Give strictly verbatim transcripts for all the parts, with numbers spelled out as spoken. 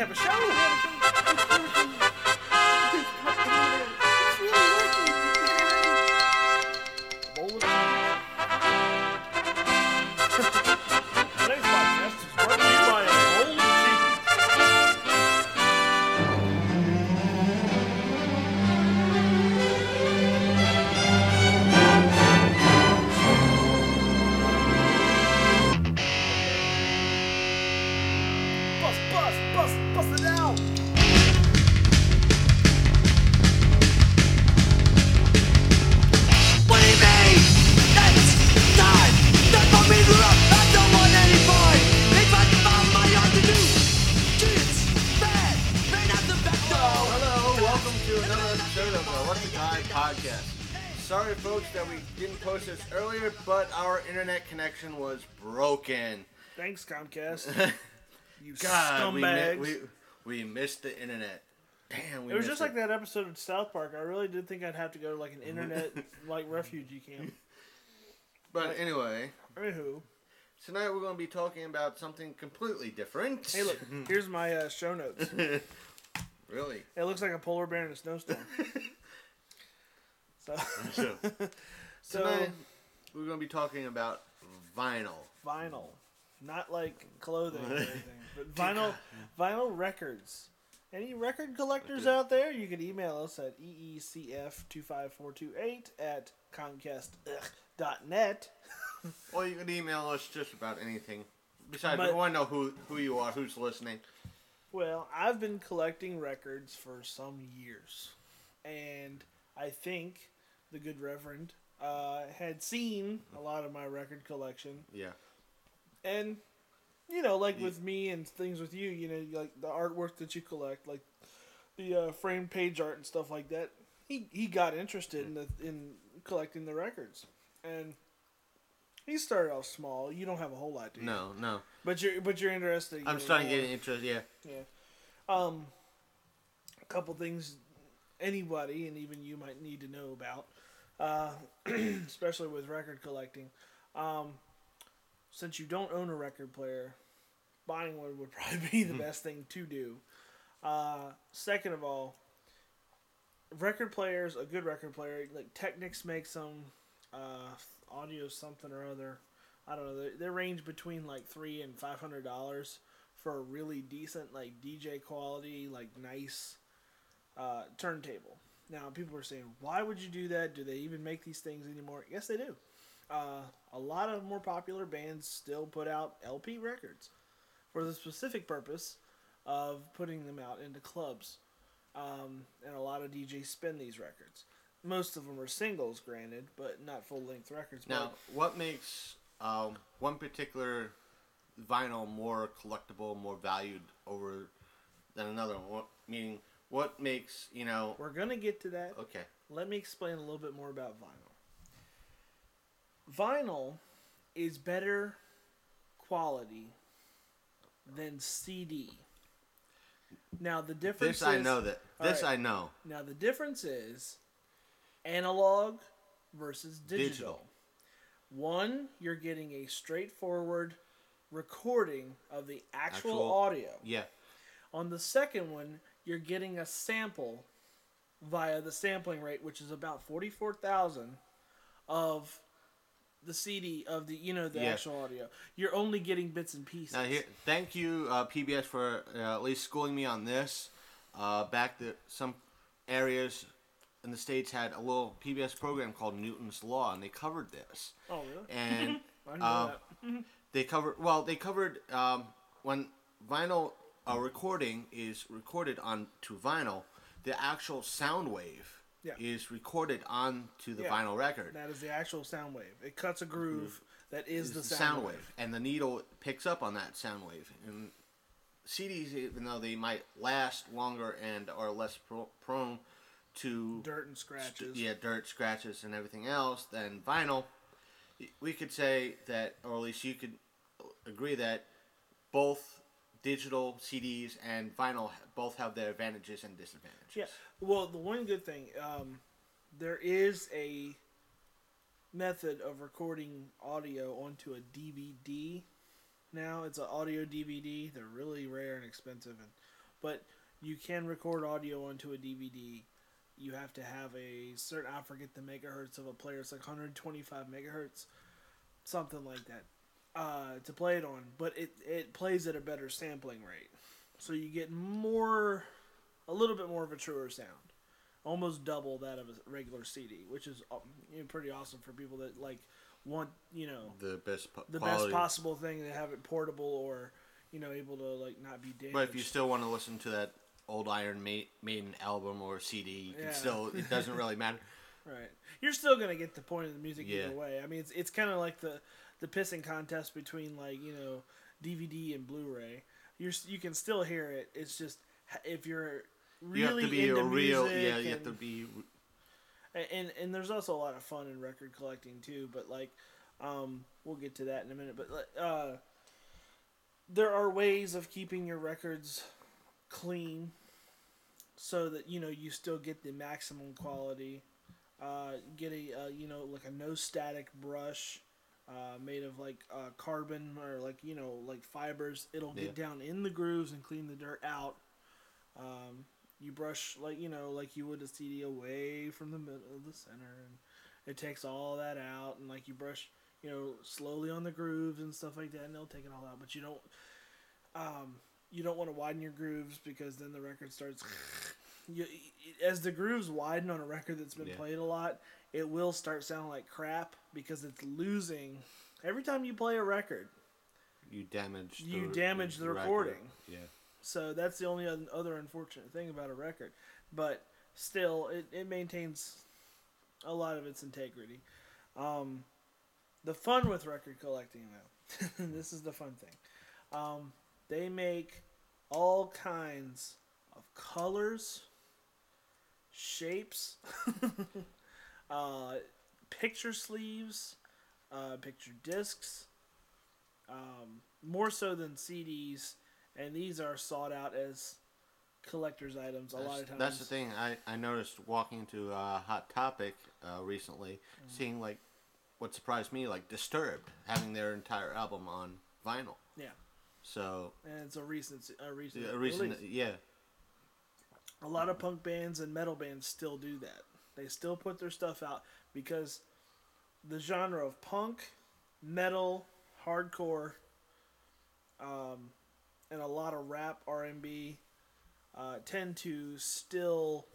have a show. We have a show. It's really working. Bowl of cheese. Today's podcast is brought to you by a bowl of cheese. Bust, bust, bust, bust it out. What do you mean? It's time to put me through. I don't want any fight. If I can find my art to do, kids, bad, man at the back door. Hello, welcome to another episode of the What's the Time podcast. Sorry, folks, that we didn't post this earlier, but our internet connection was broken. Thanks, Comcast. You God, we, mi- scumbags. we we missed the internet. Damn, we It was missed just like that episode of South Park. I really did think I'd have to go to like an internet like refugee camp. But anyway, Anywho, tonight we're going to be talking about something completely different. hey look, here's my uh, show notes. Really? It looks like a polar bear in a snowstorm. So, So, so tonight we're going to be talking about vinyl. vinyl, not like clothing or anything, but vinyl, vinyl records. Any record collectors out there? You can email us at e e c f two five four two eight at comcast dot net. Or you can email us just about anything. Besides, But- we want to know who, who you are, who's listening. Well, I've been collecting records for some years, and I think the good Reverend uh, had seen a lot of my record collection, Yeah. and you know, like Yeah. with me and things with you, you know, like the artwork that you collect, like the uh, framed page art and stuff like that. He he got interested in the in collecting the records, and he started off small. You don't have a whole lot, do you? No, no. But you're but you're interested. in I'm getting starting to more. get interested, yeah. Yeah. Um, a couple things anybody and even you might need to know about, uh, especially with record collecting. Um, since you don't own a record player, buying one would probably be the best thing to do. Uh, second of all, record players, a good record player, like Technics makes them, uh, audio something or other. I don't know. They, they range between like three and five hundred dollars for a really decent like D J quality, like nice uh, turntable. Now people are saying, why would you do that? Do they even make these things anymore? Yes, they do. Uh, a lot of more popular bands still put out L P records for the specific purpose of putting them out into clubs. Um, and a lot of D Js spin these records. Most of them are singles, granted, but not full-length records. Now, what makes um, one particular vinyl more collectible, more valued over than another one? What, meaning, what makes, you know... We're going to get to that. Okay. Let me explain a little bit more about vinyl. Vinyl is better quality than C D. Now the difference This I is, know that. all This right. I know. Now the difference is analog versus digital. Digital. One, you're getting a straightforward recording of the actual, Actual- audio. Yeah. On the second one, you're getting a sample via the sampling rate, which is about forty-four thousand of the C D of the, you know, the Yeah. actual audio. You're only getting bits and pieces. Now, here, thank you, uh, P B S, for uh, at least schooling me on this. Uh, back to some areas in the States had a little P B S program called Newton's Law, and they covered this. Oh, really? And I didn't know uh, that. they covered, well, they covered um, when vinyl uh, recording is recorded onto vinyl, the actual sound wave Yeah. is recorded onto the Yeah. vinyl record. That is the actual sound wave. It cuts a groove that is It's the sound, wave. and the needle picks up on that sound wave. And C Ds, even though they might last longer and are less pro- prone to Dirt and scratches. yeah, dirt, scratches, and everything else than vinyl, we could say that, or at least you could agree that both digital C Ds and vinyl both have their advantages and disadvantages. Yeah. Well, the one good thing, um, there is a method of recording audio onto a D V D now. It's an audio D V D. They're really rare and expensive, and but you can record audio onto a D V D. You have to have a certain, I forget the megahertz of a player. It's like one hundred twenty-five megahertz, something like that, uh, to play it on. But it, it plays at a better sampling rate. So you get more, a little bit more of a truer sound. Almost double that of a regular C D, which is um, you know, pretty awesome for people that like want, you know, The best po- the quality. best possible thing to have it portable or, you know, able to like not be damaged. But if you still want to listen to that old Iron Ma- Maiden album or C D, you can Yeah. still, it doesn't really matter. Right. You're still gonna get the point of the music Yeah. either way. I mean, it's it's kind of like the the pissing contest between like you know D V D and Blu-ray. You're s- you can still hear it. It's just h- if you're really You have to be into a real, music yeah. You have and- to be. and, and and there's also a lot of fun in record collecting too. But like, um, we'll get to that in a minute. But like, uh, there are ways of keeping your records clean, so that you know you still get the maximum quality. Uh, get a uh, you know like a no static brush, uh, made of like uh, carbon or like you know like fibers. It'll get Yeah. down in the grooves and clean the dirt out. Um, you brush like you know like you would a C D away from the middle of the center, and it takes all that out. And like you brush you know slowly on the grooves and stuff like that, and they'll take it all out. But you don't um, you don't want to widen your grooves because then the record starts. You, as the grooves widen on a record that's been Yeah. played a lot, it will start sounding like crap because it's losing. Every time you play a record, You damage. You the, damage the record. recording. Yeah. so that's the only oth- other unfortunate thing about a record. But still, it, it maintains a lot of its integrity. Um, the fun with record collecting, though, this is the fun thing. Um, they make all kinds of colors, shapes, uh, picture sleeves, uh, picture discs, um, more so than C Ds, and these are sought out as collector's items a That's, lot of times. that's the thing. I, I noticed walking into uh, Hot Topic uh, recently, Mm. seeing like what surprised me, like Disturbed having their entire album on vinyl. Yeah, So and it's a recent, a recent, a recent, release. yeah, A lot of punk bands and metal bands still do that. They still put their stuff out because the genre of punk, metal, hardcore, um, and a lot of rap, R and B uh, tend to still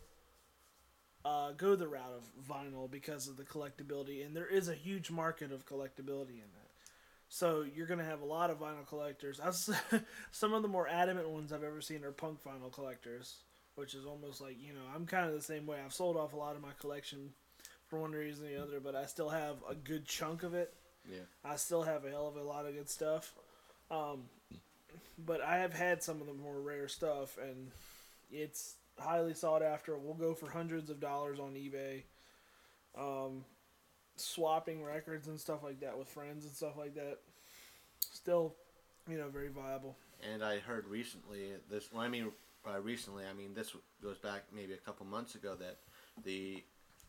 uh, go the route of vinyl because of the collectability, and there is a huge market of collectability in that. So you're going to have a lot of vinyl collectors. I s- Some of the more adamant ones I've ever seen are punk vinyl collectors, which is almost like, you know, I'm kind of the same way. I've sold off a lot of my collection for one reason or the other, but I still have a good chunk of it. yeah. I still have a hell of a lot of good stuff. Um, but I have had some of the more rare stuff, and it's highly sought after. We'll go for hundreds of dollars on eBay. Um, swapping records and stuff like that with friends and stuff like that. Still, you know, very viable. And I heard recently this. Well, I mean, by recently, I mean this goes back maybe a couple months ago that the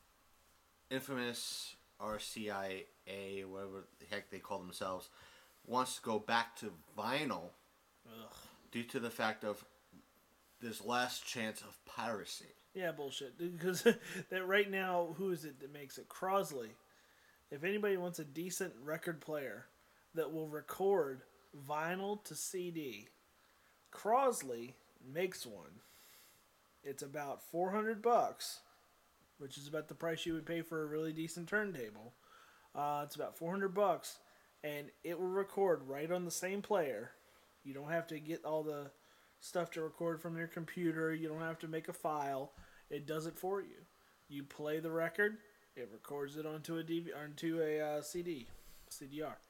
infamous R C I A, whatever the heck they call themselves, wants to go back to vinyl Ugh. due to the fact of this last chance of piracy. Yeah, bullshit. Because that right now, who is it that makes it? Crosley. If anybody wants a decent record player that will record vinyl to C D, Crosley makes one. It's about four hundred bucks, which is about the price you would pay for a really decent turntable. Uh, it's about four hundred bucks, and it will record right on the same player. You don't have to get all the stuff to record from your computer. You don't have to make a file. It does it for you. You play the record, it records it onto a D V onto a uh, C D, C D R.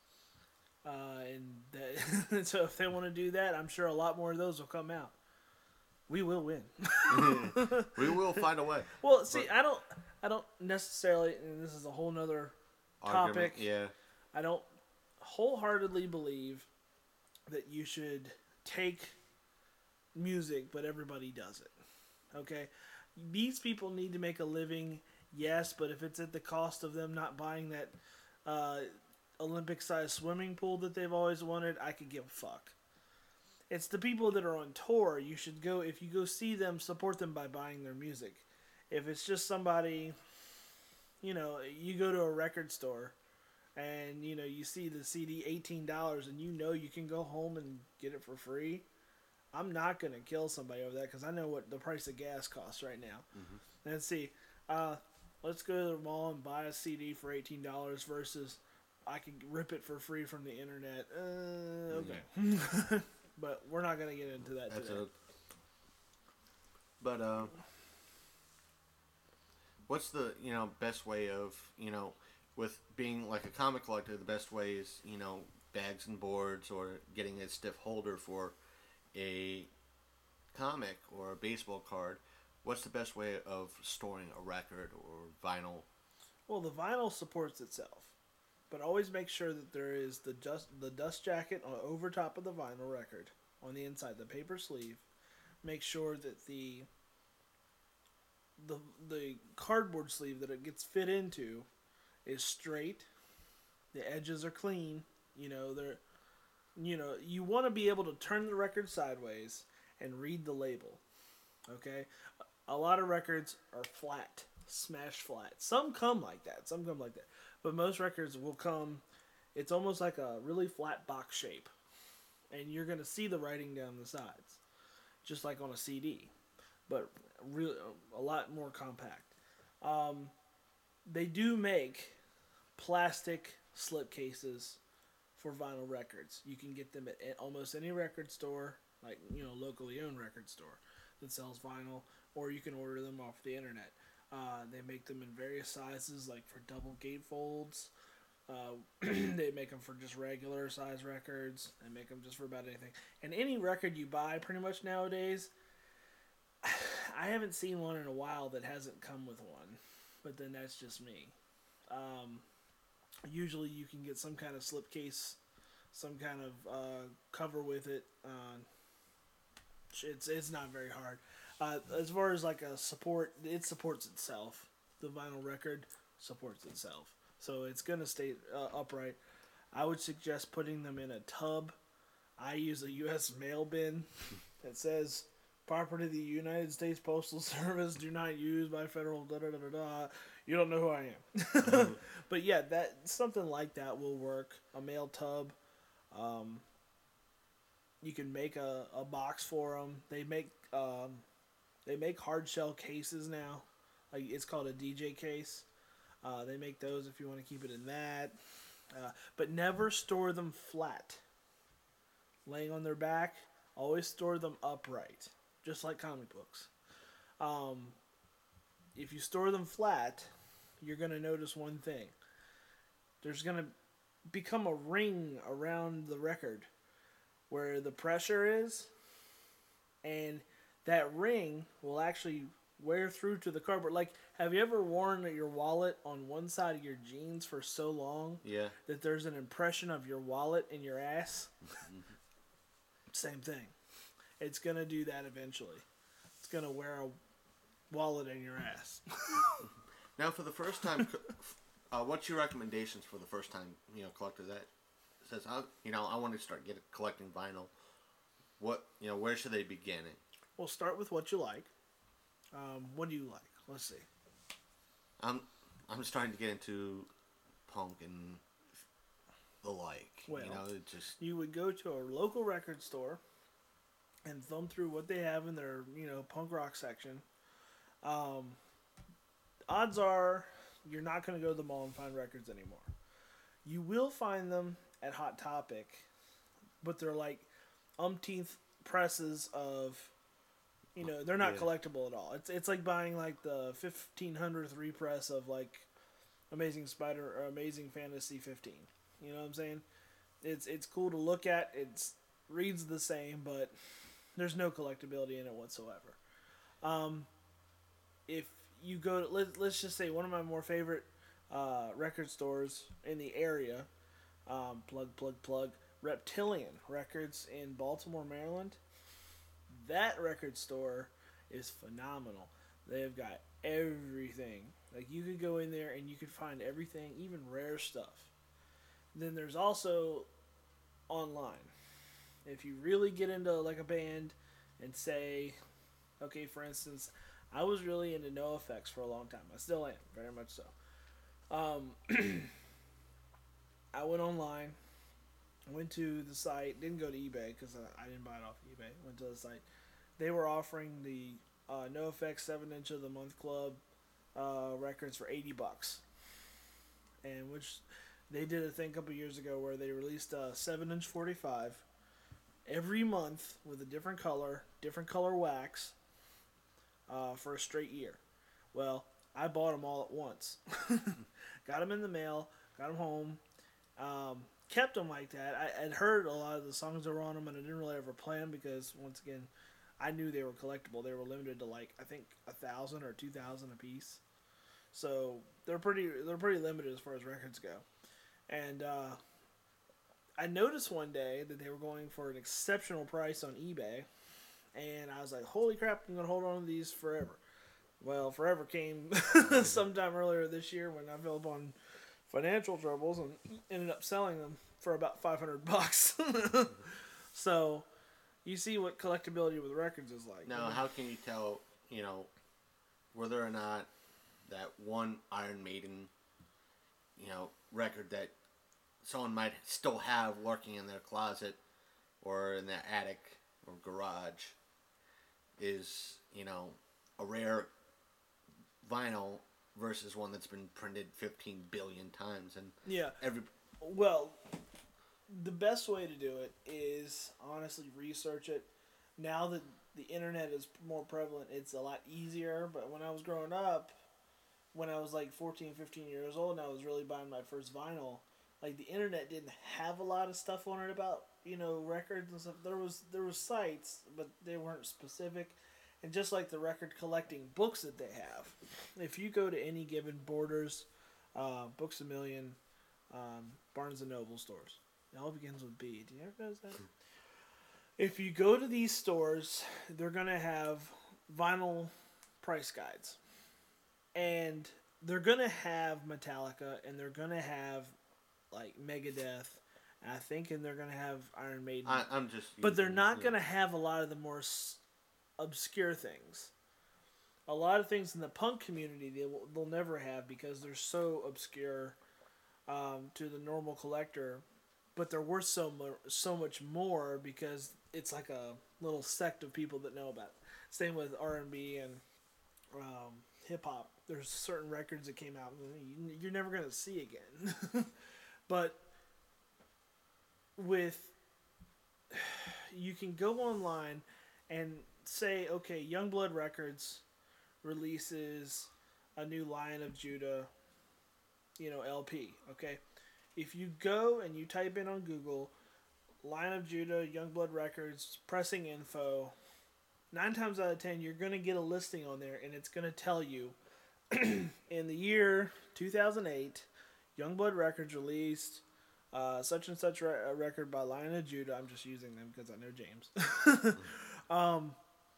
Uh, and that, so if they want to do that, I'm sure a lot more of those will come out. We will win. We will find a way. Well, see, I don't, I don't necessarily, and this is a whole nother Argument, topic. yeah. I don't wholeheartedly believe that you should take music, but everybody does it. Okay? These people need to make a living, yes, but if it's at the cost of them not buying that uh, Olympic-sized swimming pool that they've always wanted, I could give a fuck. it's the people that are on tour. You should go, if you go see them, support them by buying their music. If it's just somebody, you know, you go to a record store and, you know, you see the C D eighteen dollars and you know you can go home and get it for free, I'm not going to kill somebody over that because I know what the price of gas costs right now. Mm-hmm. Let's see. Uh, let's go to the mall and buy a C D for eighteen dollars versus I can rip it for free from the internet. Uh, okay. Yeah. But we're not going to get into that That's today. A, but, uh, what's the, you know, best way of, you know, with being like a comic collector, the best way is, you know, bags and boards or getting a stiff holder for a comic or a baseball card. What's the best way of storing a record or vinyl? Well, the vinyl supports itself, but always make sure that there is the just the dust jacket on over top of the vinyl record on the inside, the paper sleeve. Make sure that the the the cardboard sleeve that it gets fit into is straight. The edges are clean. You know, they're you know, you want to be able to turn the record sideways and read the label. Okay? A lot of records are flat, smashed flat. Some come like that. Some come like that. But most records will come, it's almost like a really flat box shape. And you're going to see the writing down the sides. Just like on a C D. But really, a lot more compact. Um, they do make plastic slipcases for vinyl records. You can get them at almost any record store, like, you know, locally owned record store that sells vinyl, or you can order them off the internet. Uh, they make them in various sizes, like for double gatefolds. Uh, they make them for just regular size records. They make them just for about anything. And any record you buy pretty much nowadays, I haven't seen one in a while that hasn't come with one. But then that's just me. Um, usually you can get some kind of slipcase, some kind of uh, cover with it. Uh, it's it's not very hard. Uh, as far as like a support, it supports itself. The vinyl record supports itself. So it's going to stay uh, upright. I would suggest putting them in a tub. I use a U S mail bin that says, property of the United States Postal Service, do not use by federal da da da da da. You don't know who I am. Mm-hmm. But yeah, that something like that will work. A mail tub. Um, you can make a, a box for them. They make um, they make hard shell cases now. Like it's called a D J case. Uh, they make those if you want to keep it in that. Uh, but never store them flat. Laying on their back, always store them upright. Just like comic books. Um, if you store them flat, you're going to notice one thing. There's going to become a ring around the record where the pressure is, and that ring will actually wear through to the cardboard. Like, have you ever worn your wallet on one side of your jeans for so long yeah. that there's an impression of your wallet in your ass? Same thing. It's going to do that eventually. It's going to wear a wallet in your ass. Now, for the first time, uh, what's your recommendations for the first time, you know, collector that says, I, you know, I want to start getting collecting vinyl? What, you know, where should they begin? Well, start with what you like. Um, what do you like? Let's see. I'm I'm starting to get into punk and the like. Well, you know, it just you would go to a local record store and thumb through what they have in their, you know, punk rock section. Um, odds are you're not going to go to the mall and find records anymore. You will find them at Hot Topic, but they're like umpteenth presses of, you know, they're not yeah. collectible at all. It's it's like buying like the fifteen hundredth repress of like Amazing Spider or Amazing Fantasy fifteen. You know what I'm saying? It's it's cool to look at. It's reads the same, but there's no collectability in it whatsoever. Um, if you go to, let, let's just say one of my more favorite uh, record stores in the area, um, plug, plug, plug, Reptilian Records in Baltimore, Maryland. That record store is phenomenal. They've got everything. Like, you could go in there and you could find everything, even rare stuff. Then there's also online. If you really get into like a band and say, okay, for instance, I was really into NoFX for a long time. I still am, very much so. Um, I went online, went to the site, didn't go to eBay because I, I didn't buy it off eBay. Went to the site. They were offering the uh, NoFX seven inch of the month club uh, records for eighty bucks, and which they did a thing a couple years ago where they released a seven inch forty-five every month with a different color, different color wax uh, for a straight year. Well, I bought them all at once. Got them in the mail, got them home, um, kept them like that. I had heard a lot of the songs that were on them, and I didn't really ever play them because, once again, I knew they were collectible. They were limited to like I think a thousand or two thousand a piece, so they're pretty they're pretty limited as far as records go. And uh, I noticed one day that they were going for an exceptional price on eBay, and I was like, "Holy crap! I'm gonna hold on to these forever." Well, forever came sometime earlier this year when I fell upon financial troubles and ended up selling them for about five hundred bucks. So, you see what collectability with records is like. Now, how can you tell, you know, whether or not that one Iron Maiden, you know, record that someone might still have lurking in their closet or in their attic or garage is, you know, a rare vinyl versus one that's been printed fifteen billion times, and yeah, every well, the best way to do it is honestly research it. Now that the internet is more prevalent, it's a lot easier. But when I was growing up, when I was like fourteen, fifteen years old, and I was really buying my first vinyl, like the internet didn't have a lot of stuff on it about, you know, records and stuff. There was there was sites, but they weren't specific. And just like the record collecting books that they have, if you go to any given Borders, uh, Books A Million, um, Barnes and Noble stores, it all begins with B. Do you ever notice that? If you go to these stores, they're gonna have vinyl price guides, and they're gonna have Metallica, and they're gonna have like Megadeth, and I think, and they're gonna have Iron Maiden. I, I'm just, but they're using- not yeah. gonna have a lot of the more s- obscure things. A lot of things in the punk community they will, they'll never have because they're so obscure um, to the normal collector, but they're worth so mo- so much more because it's like a little sect of people that know about it. Same with R and B and um, hip hop. There's certain records that came out and you're never gonna see again. But with you can go online and say, okay, Youngblood Records releases a new Lion of Judah, you know, L P, okay? If you go and you type in on Google, Lion of Judah, Youngblood Records, pressing info, nine times out of ten, you're going to get a listing on there, and it's going to tell you, in the year two thousand eight, Youngblood Records released uh, such and such re- a record by Lion of Judah. I'm just using them because I know James. um...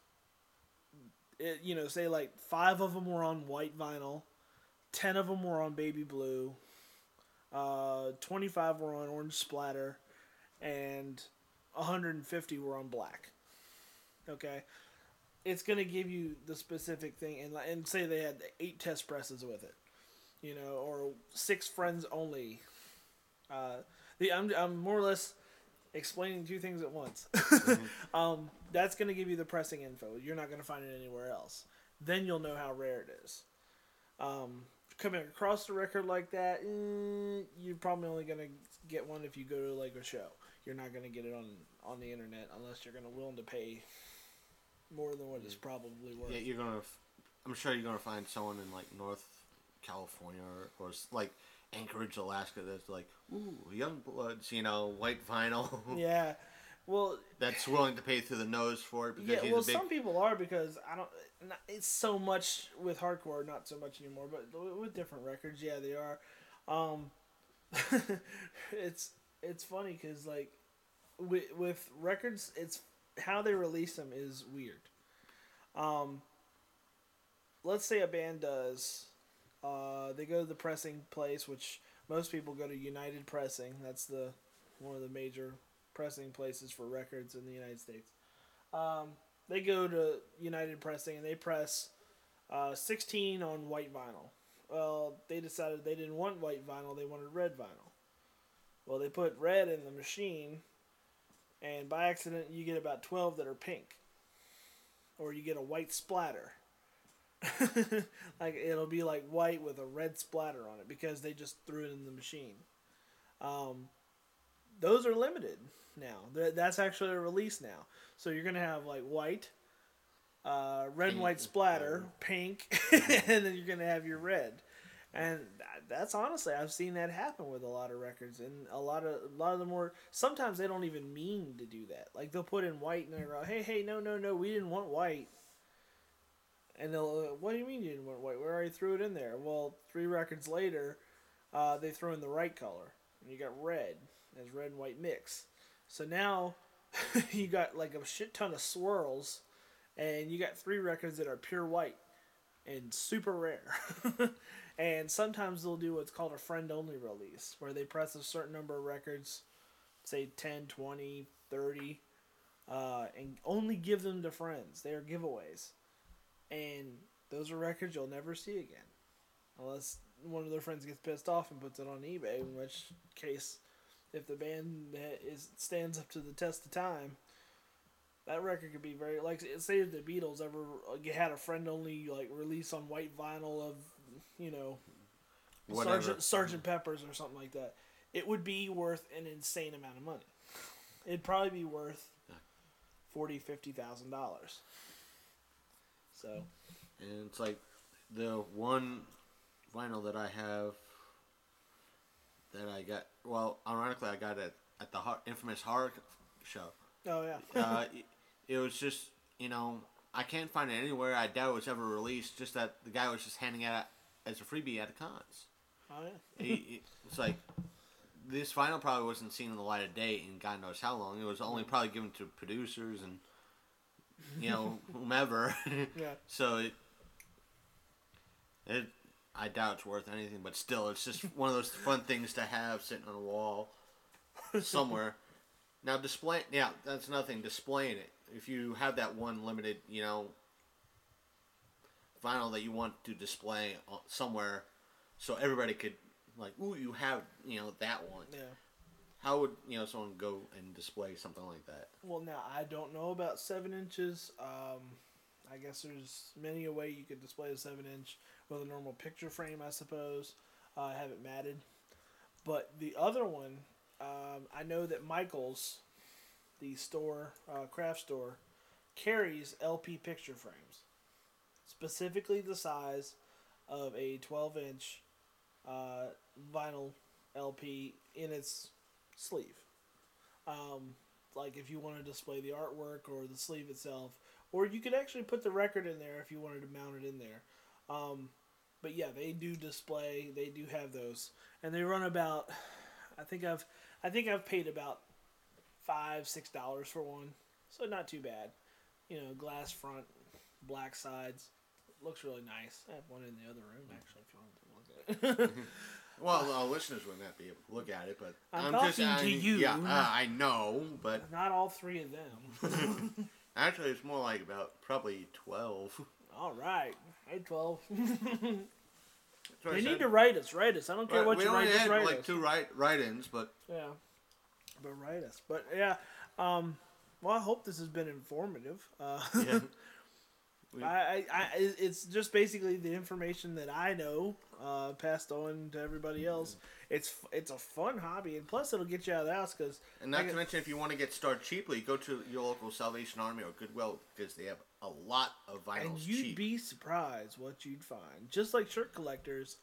It, you know, say like five of them were on white vinyl, ten of them were on baby blue, uh, twenty-five were on orange splatter, and one hundred fifty were on black. Okay, it's gonna give you the specific thing, and and say they had eight test presses with it, you know, or six friends only. Uh, the I'm I'm more or less explaining two things at once. Mm-hmm. um, that's going to give you the pressing info. You're not going to find it anywhere else. Then you'll know how rare it is. Um, coming across a record like that, eh, you're probably only going to get one if you go to like a show. You're not going to get it on, on the internet unless you're going to willing to pay more than what it's probably worth. Yeah, you're gonna. I'm sure you're gonna find someone in like North California or, or like Anchorage, Alaska, that's like, ooh, Youngbloods, you know, white vinyl. Yeah, well, that's willing to pay through the nose for it because yeah. he's Well, a big. some people are because I don't. Not, it's so much with hardcore, not so much anymore. But with different records, yeah, they are. Um, it's it's funny because like with with records, it's how they release them is weird. Um, let's say a band does. Uh, they go to the pressing place, which most people go to United Pressing. That's the one of the major pressing places for records in the United States. Um, they go to United Pressing and they press uh, sixteen on white vinyl. Well, they decided they didn't want white vinyl, they wanted red vinyl. Well, they put red in the machine, and by accident you get about twelve that are pink. Or you get a white splatter. Like, it'll be like white with a red splatter on it because they just threw it in the machine. Um, those are limited now. That's actually a release now. So you're going to have like white, uh, red and white splatter, pink, and then you're going to have your red. And that's honestly, I've seen that happen with a lot of records, and a lot of a lot of them were. Sometimes they don't even mean to do that. Like, they'll put in white, and they're like, "Hey, hey, no, no, no, we didn't want white." And they'll, "What do you mean you didn't want white? We already threw it in there." Well, three records later, uh, they throw in the right color, and you got red. There's red and white mix. So now you got like a shit ton of swirls, and you got three records that are pure white and super rare. And sometimes they'll do what's called a friend-only release, where they press a certain number of records, say ten, twenty, thirty, uh, and only give them to friends. They are giveaways. And those are records you'll never see again. Unless one of their friends gets pissed off and puts it on eBay, in which case, if the band is stands up to the test of time, that record could be very, like, say if the Beatles ever had a friend-only, like, release on white vinyl of, you know, Whatever. Sergeant, Sergeant Pepper's or something like that, it would be worth an insane amount of money. It'd probably be worth forty, fifty thousand dollars. So, and it's like the one vinyl that I have that I got. Well, ironically, I got it at the Har- infamous horror show. oh yeah, uh, it, it was just, you know, I can't find it anywhere. I doubt it was ever released. Just that the guy was just handing it out as a freebie at the cons. oh yeah. he, he, it's like this vinyl probably wasn't seen in the light of day in God knows how long. It was only probably given to producers and, you know, whomever. Yeah. So it, it, I doubt it's worth anything, but still, it's just one of those fun things to have sitting on a wall somewhere. Now, display, yeah, that's nothing. Displaying it. If you have that one limited, you know, vinyl that you want to display somewhere, so everybody could, like, ooh, you have, you know, that one. Yeah. How would, you know, someone go and display something like that? Well, now, I don't know about seven inches. Um, I guess there's many a way you could display a seven inch with a normal picture frame, I suppose. Uh, have it matted. But the other one, um, I know that Michael's, the store, uh, craft store, carries L P picture frames. Specifically the size of a twelve inch uh, vinyl L P in its sleeve. Um, like if you want to display the artwork or the sleeve itself, or you could actually put the record in there if you wanted to mount it in there. Um, but yeah, they do display. They do have those, and they run about. I think I've I think I've paid about five six dollars for one, so not too bad. You know, glass front, black sides. Looks really nice. I have one in the other room, actually, if you want to look at it. Well, our listeners would not be able to look at it, but I'm, I'm, talking just to I, you. Yeah, uh, I know, but Not all three of them. actually, it's more like about probably twelve. All right. Hey, twelve. That's what I They need said. to write us. Write us. I don't care Right, what we you only write. Just had write like us. two write write-ins, but Yeah. But write us. But yeah. Um, well, I hope this has been informative. Uh, yeah. We- I, I, I, it's just basically the information that I know, uh, passed on to everybody else. It's it's a fun hobby, and plus it'll get you out of the house because. And not to mention, if you want to get started cheaply, go to your local Salvation Army or Goodwill because they have a lot of vinyls And you'd cheap. be surprised what you'd find. Just like shirt collectors,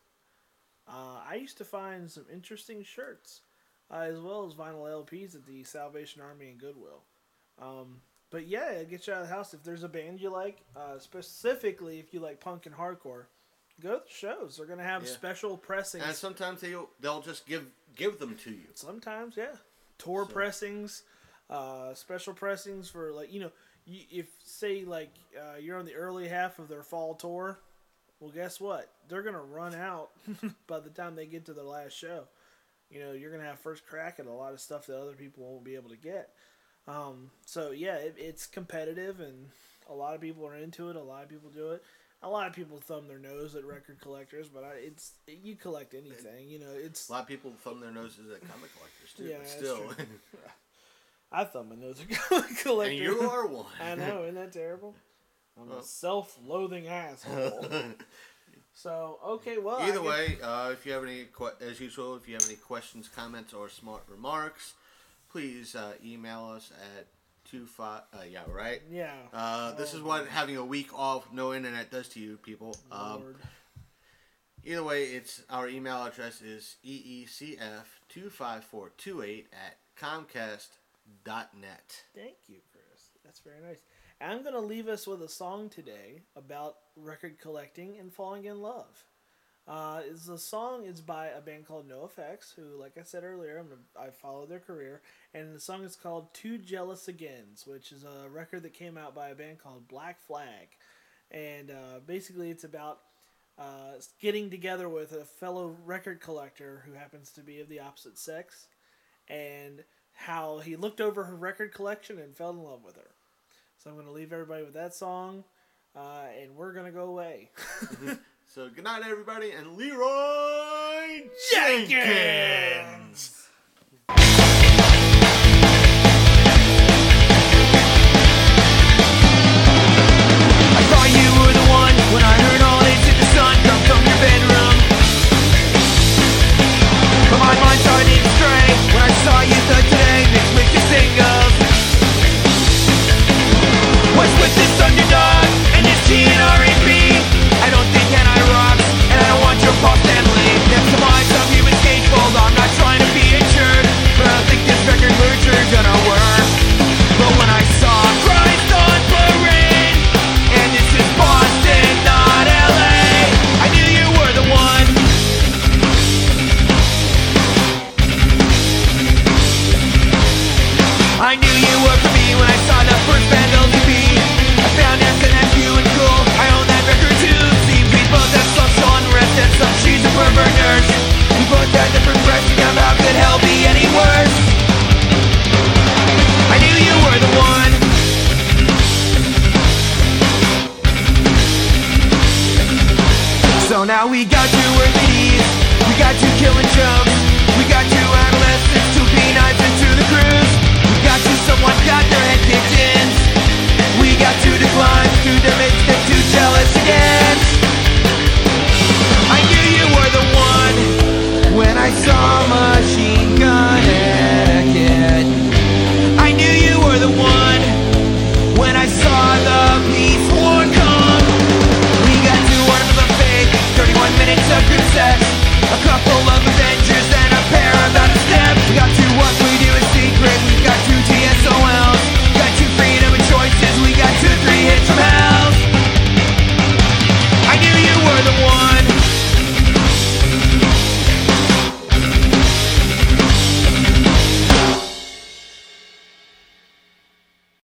uh, I used to find some interesting shirts, uh, as well as vinyl L Ps at the Salvation Army and Goodwill. Um, but yeah, it gets you out of the house. If there's a band you like, uh, specifically if you like punk and hardcore, go to the shows. They're gonna have Yeah. special pressings. And sometimes they'll they'll just give give them to you. Sometimes, yeah. Tour So- pressings, uh, special pressings for, like, you know, you, if, say, like, uh, you're on the early half of their fall tour, well, guess what? They're going to run out by the time they get to their last show. You know, you're gonna have first crack at a lot of stuff that other people won't be able to get. Um, so yeah, it, it's competitive, and a lot of people are into it. A lot of people do it. A lot of people thumb their nose at record collectors, but I, it's you collect anything. You know, it's A lot of people thumb their noses at comic collectors too. Yeah, but that's still, true. I thumb my nose at comic collectors. and you are one. I know, isn't that terrible? I'm Well. a self-loathing asshole. So okay, well. I Either guess- way, uh, if you have any, que- as usual, if you have any questions, comments, or smart remarks, please uh, email us at two five. Uh, yeah, right. Yeah. Uh, this Oh, is what having a week off, no internet, does to you people. Um, Lord. either way, it's our email address is e e c f two five four two eight at comcast dot net. Thank you, Chris. That's very nice. And I'm going to leave us with a song today about record collecting and falling in love. Uh, it's the song is by a band called NoFX, who, like I said earlier, I'm gonna, I follow their career, and the song is called Two Jealous Agains, which is a record that came out by a band called Black Flag. And uh, basically it's about uh, getting together with a fellow record collector who happens to be of the opposite sex, and how he looked over her record collection and fell in love with her. So I'm going to leave everybody with that song, uh, and we're going to go away. So good night, everybody, and Leroy Jenkins! I thought you were the one when I heard all this in the sun come from your bedroom. But my mind started to stray when I saw you the today mixed with your thing of what's with this underdog and this T and R and B. I don't think and I rocks, and I don't want your Paul Stanley. That's the mind some human gatefold. I'm not trying to be a jerk, but I don't think this record merger gonna work. But when I saw Christ on parade, and this is Boston, not L A, I knew you were the one. I knew you were for me when I saw the first band L G B. I found S and M Q and cool. I own that record too. Seems we both have social unrest and some she's a pervert nurse. We both had different pressing of how could hell be any worse. I knew you were the one. So now we got two orthopedies, we got two killing jokes, we got two adolescents, two P knives into the cruise. We got you, someone got their